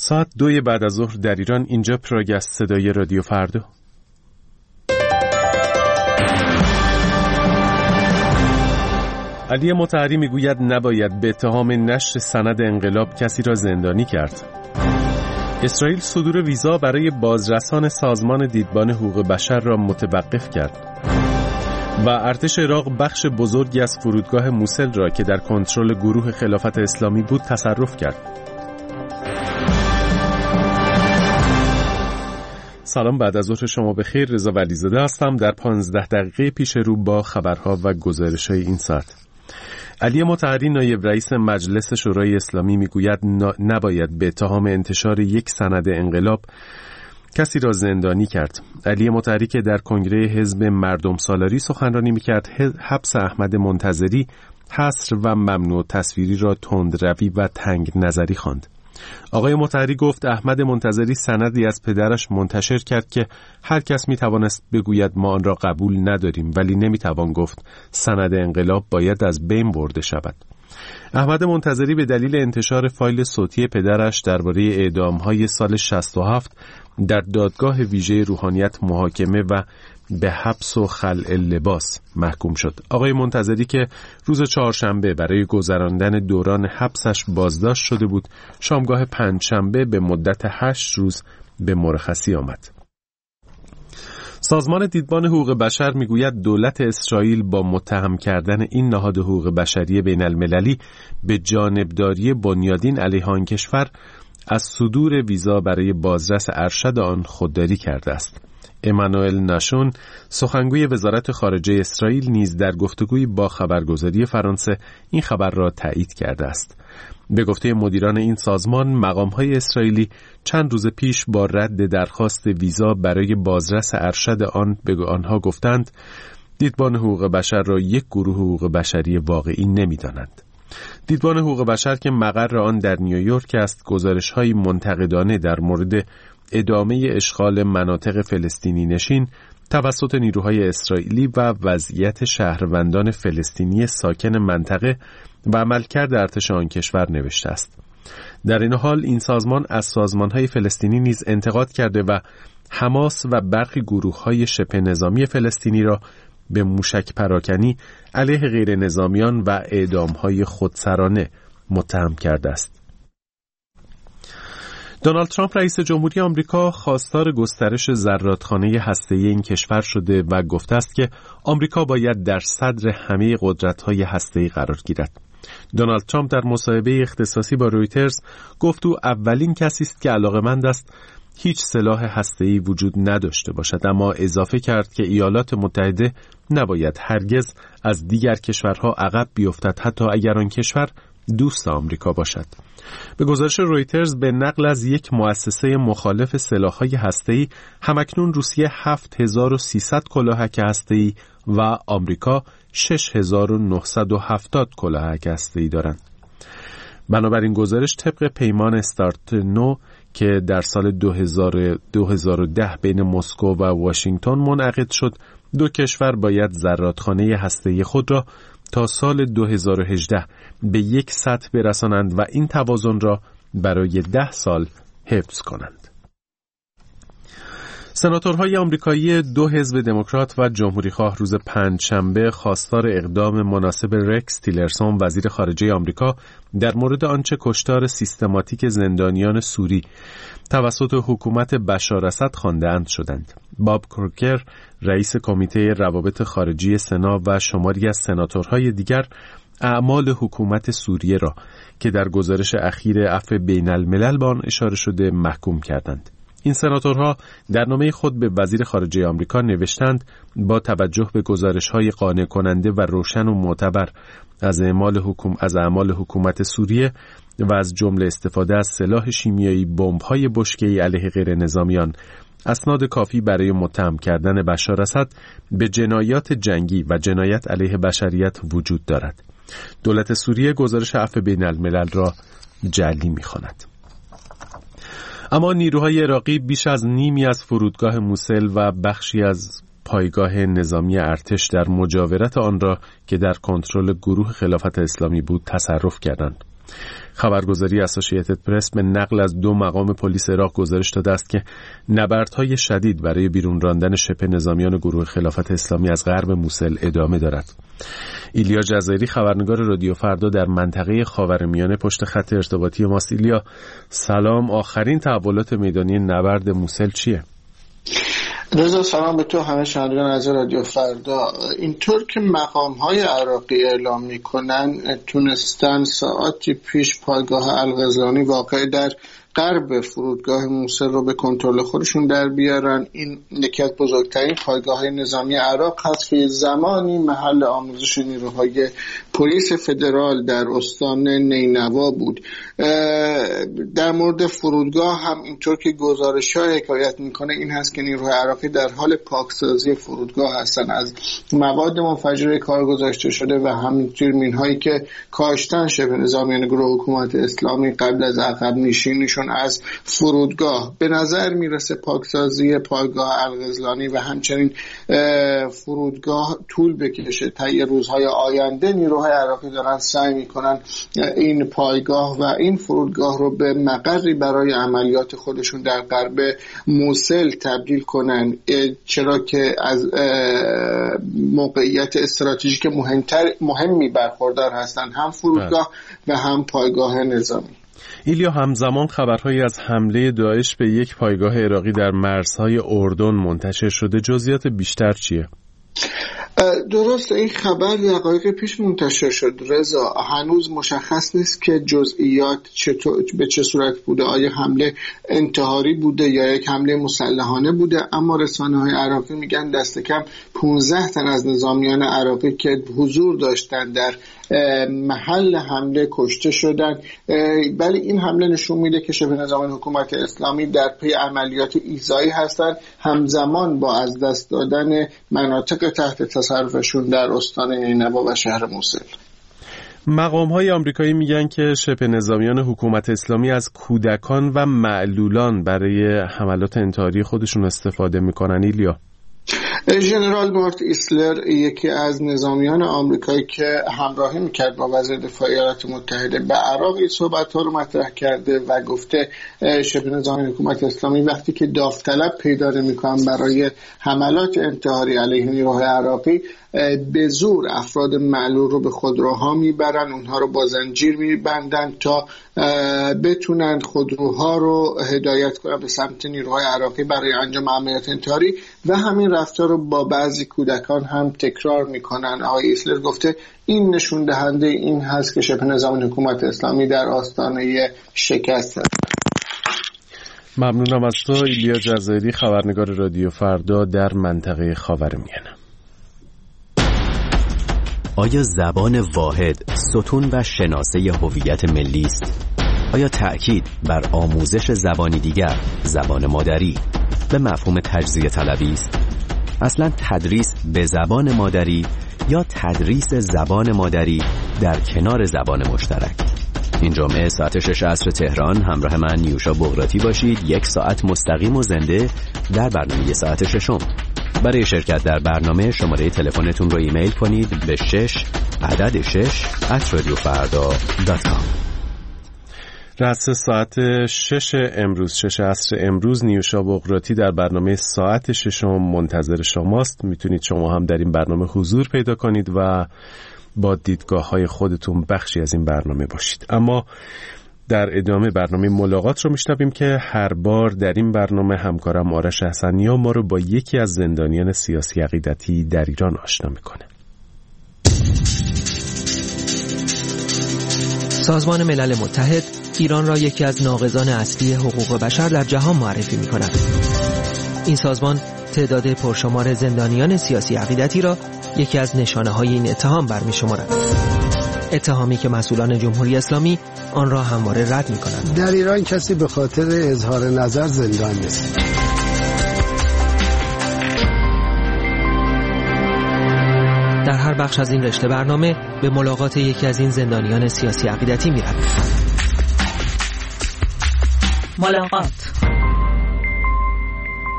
ساعت 2 بعد از ظهر در ایران. اینجا پراگ است، صدای رادیو فردا. علی مطهری میگوید نباید به اتهام نشر سند انقلاب کسی را زندانی کرد. اسرائیل صدور ویزا برای بازرسان سازمان دیدبان حقوق بشر را متوقف کرد. و ارتش عراق بخش بزرگی از فرودگاه موسل را که در کنترل گروه خلافت اسلامی بود تصرف کرد. سلام، بعد از ظهر شما بخیر. رضا ولیزاده هستم. در 15 دقیقه پیش رو با خبرها و گزارش‌های این ساعت. علی مطهری نایب رئیس مجلس شورای اسلامی میگوید نباید به اتهام انتشار یک سند انقلاب کسی را زندانی کرد. علی مطهری که در کنگره حزب مردم سالاری سخنرانی میکرد، حبس احمد منتظری حصر و ممنوع تصویری را تندروی و تنگ نظری خواند. آقای مطهری گفت احمد منتظری سندی از پدرش منتشر کرد که هر کس میتوانست بگوید ما آن را قبول نداریم، ولی نمیتوان گفت سند انقلاب باید از بین برده شود. احمد منتظری به دلیل انتشار فایل صوتی پدرش درباره اعدام‌های سال 67 در دادگاه ویژه روحانیت محاکمه و به حبس و خلع لباس محکوم شد. آقای منتظری که روز چهارشنبه برای گذراندن دوران حبسش بازداشت شده بود، شامگاه پنجشنبه به مدت 8 روز به مرخصی آمد. سازمان دیدبان حقوق بشر میگوید دولت اسرائیل با متهم کردن این نهاد حقوق بشری بین المللی به جانبداری بنیادین علیه آن کشور از صدور ویزا برای بازرس ارشد آن خودداری کرده است. امانوئل ناشون، سخنگوی وزارت خارجه اسرائیل، نیز در گفتگویی با خبرگزاری فرانسه این خبر را تایید کرده است. به گفته مدیران این سازمان، مقام‌های اسرائیلی چند روز پیش با رد درخواست ویزا برای بازرس ارشد آن به آنها گفتند دیدبان حقوق بشر را یک گروه حقوق بشری واقعی نمی‌دانند. دیدبان حقوق بشر که مقر آن در نیویورک است، گزارش‌های منتقدانه در مورد ادامه اشغال مناطق فلسطینی نشین توسط نیروهای اسرائیلی و وضعیت شهروندان فلسطینی ساکن منطقه و عملکرد ارتش آن کشور نوشته است. در این حال این سازمان از سازمان‌های فلسطینی نیز انتقاد کرده و حماس و برخی گروه‌های شبه نظامی فلسطینی را به موشک پراکنی علیه غیر نظامیان و اعدام‌های خودسرانه متهم کرده است. دونالد ترامپ رئیس جمهوری آمریکا خواستار گسترش زرادخانه هسته‌ای این کشور شده و گفته است که آمریکا باید در صدر همه قدرت‌های هسته‌ای قرار گیرد. دونالد ترامپ در مصاحبه اختصاصی با رویترز گفت او اولین کسی است که علاقه‌مند است هیچ سلاح هسته‌ای وجود نداشته باشد، اما اضافه کرد که ایالات متحده نباید هرگز از دیگر کشورها عقب بیفتد، حتی اگر آن کشور دوست آمریکا باشد. به گزارش رویترز به نقل از یک مؤسسه مخالف سلاح‌های هسته‌ای، همکنون روسیه 7300 کلاهک هسته‌ای و آمریکا 6970 کلاهک هسته‌ای دارند. بنابراین گزارش طبق پیمان استارت نو که در سال 2010 بین مسکو و واشنگتن منعقد شد، دو کشور باید زرادخانه هسته‌ای خود را تا سال 2018 به یک سطح برسانند و این توازن را برای 10 سال حفظ کنند. سناتورهای آمریکایی دو حزب دموکرات و جمهوری‌خواه روز پنجشنبه خواستار اقدام مناسب رکس تیلرسون وزیر خارجه آمریکا در مورد آنچه کشتار سیستماتیک زندانیان سوری توسط حکومت بشار اسد خوانده‌اند شدند. باب کروکر رئیس کمیته روابط خارجی سنا و شماری از سناتورهای دیگر اعمال حکومت سوریه را که در گزارش اخیر عفو بین الملل به آن اشاره شده محکوم کردند. این سناتورها در نامه خود به وزیر خارجه آمریکا نوشتند با توجه به گزارش‌های قانع کننده و روشن و معتبر از اعمال حکومت سوریه و از جمله استفاده از سلاح شیمیایی، بمب‌های بشکه‌ای علیه غیر نظامیان، اسناد کافی برای متهم کردن بشار اسد به جنایات جنگی و جنایت علیه بشریت وجود دارد. دولت سوریه گزارش عفو بین الملل را جعلی می‌خواند. اما نیروهای عراقی بیش از نیمی از فرودگاه موسل و بخشی از پایگاه نظامی ارتش در مجاورت آن را که در کنترل گروه خلافت اسلامی بود تصرف کردند. خبرگزاری اسوسییتد پرس به نقل از 2 مقام پلیس عراق گزارش داده است که نبردهای شدید برای بیرون راندن شبه نظامیان گروه خلافت اسلامی از غرب موصل ادامه دارد. ایلیا جزایری خبرنگار رادیو فردا در منطقه خاورمیانه پشت خط ارتباطی ماست. ایلیا سلام، آخرین تحولات میدانی نبرد موصل چیه؟ رضا سلام به تو، همه شنوندگان از رادیو فردا. اینطور که مقام‌های عراقی اعلام می‌کنن تونستن ساعتی پیش پایگاه الغزلانی واقع در غرب فرودگاه موصل رو به کنترل خودشون در بیارن. این یکی از بزرگترین پایگاه‌های نظامی عراق هست که زمانی محل آموزش نیروهای پلیس فدرال در استان نینوا بود. در مورد فرودگاه هم اینطور که گزارش‌ها حکایت میکنه این هست که نیروهای عراقی در حال پاکسازی فرودگاه هستن، از مواد منفجره کار گذاشته شده و همینطور مین‌هایی که کاشتن شبه نظامیان گروه حکومت اسلامی قبل از عقب نشینیشون از فرودگاه. به نظر میرسه پاکسازی پایگاه الغزلانی و همچنین فرودگاه طول بکشه. طی روزهای آینده نیروهای عراقی دارن سعی میکنن این پایگاه و این فرودگاه رو به مقری برای عملیات خودشون در غرب موصل تبدیل کنن، چرا که از موقعیت استراتژیک مهمی برخوردار هستن، هم فرودگاه و هم پایگاه نظامی. ایلیا، همزمان خبرهایی از حمله داعش به یک پایگاه عراقی در مرزهای اردن منتشر شده. جزئیات بیشتر چیه؟ درست، این خبر دقایق پیش منتشر شد رضا. هنوز مشخص نیست که جزئیات به چه صورت بوده، آیا حمله انتحاری بوده یا یک حمله مسلحانه بوده، اما رسانه‌های عراقی میگن دست کم 15 تن از نظامیان عراقی که حضور داشتن در محل حمله کشته شدن. ولی این حمله نشون میده که شبه نظامیان حکومت اسلامی در پی عملیات ایذایی هستند، همزمان با از دست دادن مناطق تحت تصرفشون در استان نینوا و شهر موصل. مقام‌های آمریکایی میگن که شبه نظامیان حکومت اسلامی از کودکان و معلولان برای حملات انتحاری خودشون استفاده میکنن. ایلیا، ژنرال مارک ایسلر، یکی از نظامیان آمریکایی که همراهی میکرد با وزیر دفاع ایالات متحده به عراق، این صحبت‌ها رو مطرح کرده و گفته شبه نظامیان حکومت اسلامی وقتی که داوطلب پیدا میکنن برای حملات انتحاری علیه نیروهای عراقی، به زور افراد معلول رو به خودروها میبرن، اونها رو با زنجیر میبندن تا بتونن خودروها رو هدایت کنن به سمت نیروهای عراقی برای انجام عملیات انتحاری و همین رفتار رو با بعضی کودکان هم تکرار میکنن. آقای ایسلر گفته این نشون دهنده این هست که شبه نظامیان حکومت اسلامی در آستانه شکست هست. ممنونم از تو ایلیا جزایری، خبرنگار رادیو فردا در منطقه خاورمیانه. آیا زبان واحد ستون و شناسه هویت ملی است؟ آیا تأکید بر آموزش زبانی دیگر، زبان مادری، به مفهوم تجزیه طلبی است؟ اصلا تدریس به زبان مادری یا تدریس زبان مادری در کنار زبان مشترک؟ این جمعه ساعت 6 عصر تهران همراه من نیوشا بغراتی باشید، 1 ساعت مستقیم و زنده در برنامه ساعت 6. برای شرکت در برنامه شماره تلفنتون رو ایمیل کنید به 6@radiofarda.com. رأس ساعت 6 امروز، 6 عصر امروز، نیوشا بغراتی در برنامه ساعت 6 منتظر شماست. میتونید شما هم در این برنامه حضور پیدا کنید و با دیدگاه‌های خودتون بخشی از این برنامه باشید. اما در ادامه برنامه ملاقات رو میشنویم که هر بار در این برنامه همکارم آرش حسنی‌ها ما رو با یکی از زندانیان سیاسی عقیدتی در ایران آشنا میکنه. سازمان ملل متحد ایران را یکی از ناقضان اصلی حقوق بشر در جهان معرفی میکند. این سازمان تعداد پرشمار زندانیان سیاسی عقیدتی را یکی از نشانه‌های این اتهام برمی‌شمارد. اتهامی که مسئولان جمهوری اسلامی آن را همواره رد می‌کنند. در ایران کسی به خاطر اظهار نظر زندان نیست. در هر بخش از این رشته برنامه به ملاقات یکی از این زندانیان سیاسی عقیدتی می‌رویم. ملاقات.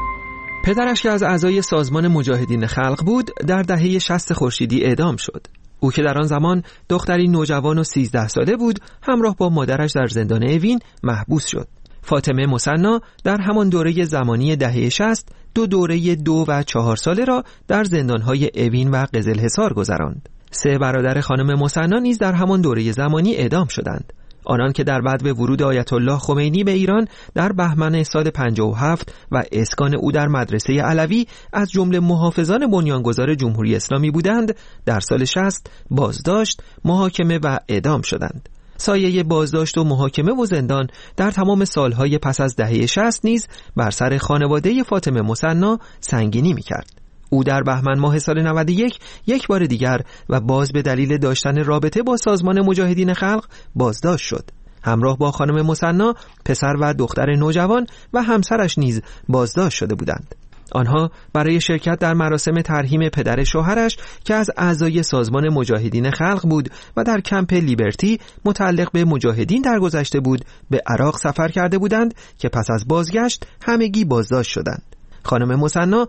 پدرش که از اعضای سازمان مجاهدین خلق بود در دهه 60 خورشیدی اعدام شد. او که در آن زمان دختری نوجوان و 13 ساله بود، همراه با مادرش در زندان اوین محبوس شد. فاطمه مثنی در همان دوره زمانی دهه 60 دو دوره 2 و 4 ساله را در زندانهای اوین و قزلحصار گذراند. 3 برادر خانم مثنی نیز در همان دوره زمانی اعدام شدند. آنان که در بعد ورود آیت الله خمینی به ایران در بهمن سال 57 و اسکان او در مدرسه علوی از جمله محافظان بنیانگذار جمهوری اسلامی بودند، در سال 60 بازداشت، محاکمه و اعدام شدند. سایه بازداشت و محاکمه و زندان در تمام سالهای پس از دهه 60 نیز بر سر خانواده فاطمه مثنی سنگینی می‌کرد. او در بهمن ماه سال 91 یک بار دیگر و باز به دلیل داشتن رابطه با سازمان مجاهدین خلق بازداشت شد. همراه با خانم مثنی، پسر و دختر نوجوان و همسرش نیز بازداشت شده بودند. آنها برای شرکت در مراسم ترحیم پدر شوهرش که از اعضای سازمان مجاهدین خلق بود و در کمپ لیبرتی متعلق به مجاهدین درگذشته بود، به عراق سفر کرده بودند که پس از بازگشت همگی بازداشت شدند. خانم مثنی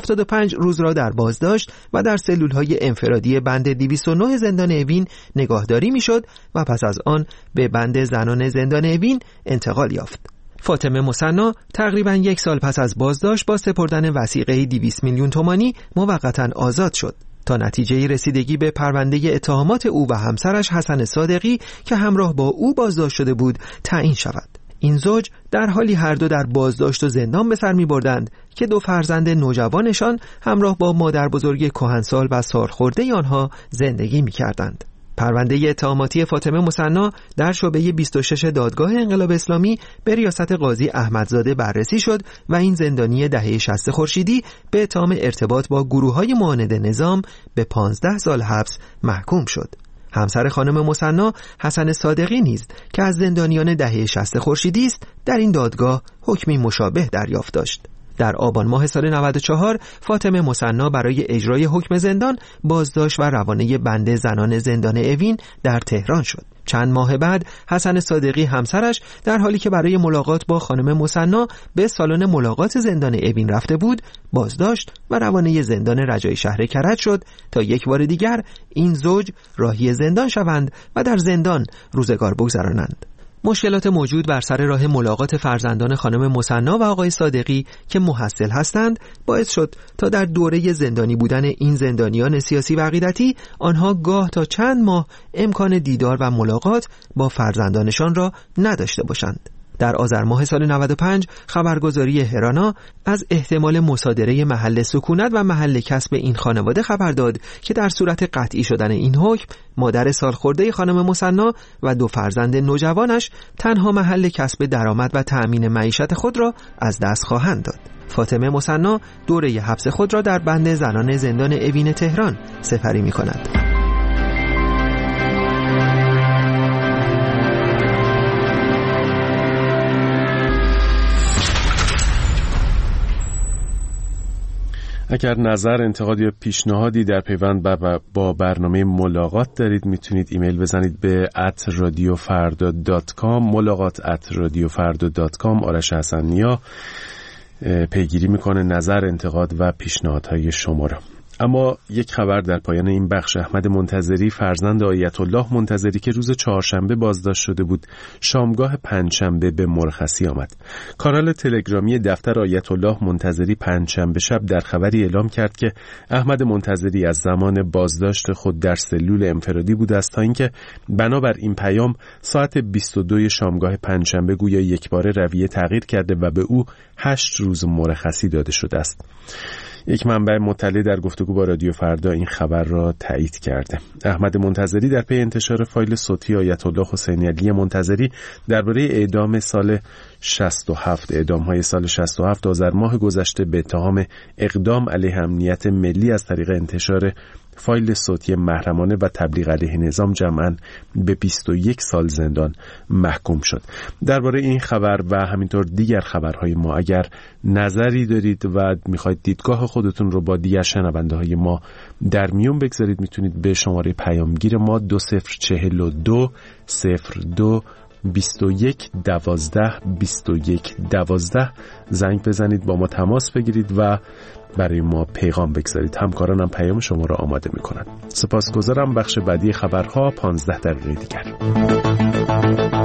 75 روز را در بازداشت و در سلولهای انفرادی بند 209 زندان اوین نگاهداری میشد و پس از آن به بند زنان زندان اوین انتقال یافت. فاطمه مثنی تقریباً 1 سال پس از بازداشت با سپردن وثیقه 200 میلیون تومانی موقتاً آزاد شد تا نتیجه رسیدگی به پرونده اتهامات او و همسرش حسن صادقی که همراه با او بازداشت شده بود تعیین شود. این زوج در حالی هر دو در بازداشت و زندان به سر می بردند که 2 فرزند نوجوانشان همراه با مادر بزرگ کهنسال و سالخورده آنها زندگی می کردند. پرونده اتهاماتی فاطمه مثنی در شعبه 26 دادگاه انقلاب اسلامی به ریاست قاضی احمدزاده بررسی شد و این زندانی دهه 60 خورشیدی به اتهام ارتباط با گروه‌های معاند نظام به 15 سال حبس محکوم شد. همسر خانم مثنی، حسن صادقی نیز که از زندانیان دهه 60 خورشیدی است، در این دادگاه حکمی مشابه دریافت داشت. در آبان ماه سال 94 فاطمه مثنی برای اجرای حکم زندان بازداشت و روانه بند زنان زندان اوین در تهران شد. چند ماه بعد حسن صادقی همسرش در حالی که برای ملاقات با خانم مثنی به سالن ملاقات زندان اوین رفته بود، بازداشت و روانه زندان رجایی شهر کرج شد تا یک بار دیگر این زوج راهی زندان شوند و در زندان روزگار بگذرانند. مشکلات موجود بر سر راه ملاقات فرزندان خانم مثنی و آقای صادقی که محصل هستند باعث شد تا در دوره زندانی بودن این زندانیان سیاسی و عقیدتی آنها گاه تا چند ماه امکان دیدار و ملاقات با فرزندانشان را نداشته باشند. در آذر ماه سال 95 خبرگزاری هرانا از احتمال مصادره محل سکونت و محل کسب این خانواده خبر داد که در صورت قطعی شدن این حکم مادر سالخورده خانم مثنی و 2 فرزند نوجوانش تنها محل کسب درآمد و تأمین معیشت خود را از دست خواهند داد. فاطمه مثنی دوره حبس خود را در بند زنان زندان اوین تهران سپری می‌کند. اگر نظر، انتقاد یا پیشنهادی در پیوند با برنامه ملاقات دارید میتونید ایمیل بزنید به @radiofarda.com ملاقات@radiofarda.com. آرش حسنیا پیگیری میکنه نظر، انتقاد و پیشنهادهای شما را. اما یک خبر در پایان این بخش: احمد منتظری فرزند آیت الله منتظری که روز 4شنبه بازداشت شده بود، شامگاه پنجشنبه به مرخصی آمد. کانال تلگرامی دفتر آیت الله منتظری پنجشنبه شب در خبری اعلام کرد که احمد منتظری از زمان بازداشت خود در سلول انفرادی بوده است تا اینکه بنابر این پیام ساعت 22 شامگاه پنجشنبه گویا یکباره رویه تغییر کرده و به او 8 روز مرخصی داده شده است. یک منبع مطلع در گفتگو با رادیو فردا این خبر را تایید کرده. احمد منتظری در پی انتشار فایل صوتی آیت الله حسینی علی منتظری درباره اعدام‌های سال 67 آذر ماه گذشته به اتهام اقدام علیه امنیت ملی از طریق انتشار فایل صوتی محرمانه و تبلیغ علیه نظام جمعاً به 21 سال زندان محکوم شد. درباره این خبر و همینطور دیگر خبرهای ما اگر نظری دارید و میخواید دیدگاه خودتون رو با دیگر شنونده های ما در میون بگذارید، میتونید به شماره پیامگیر ما 2042 02 21 12 21 12 زنگ بزنید، با ما تماس بگیرید و برای ما پیغام بگذارید. همکارانم پیام شما را آماده می‌کنند. سپاسگزارم. بخش بعدی خبرها 15 دقیقه دیگر.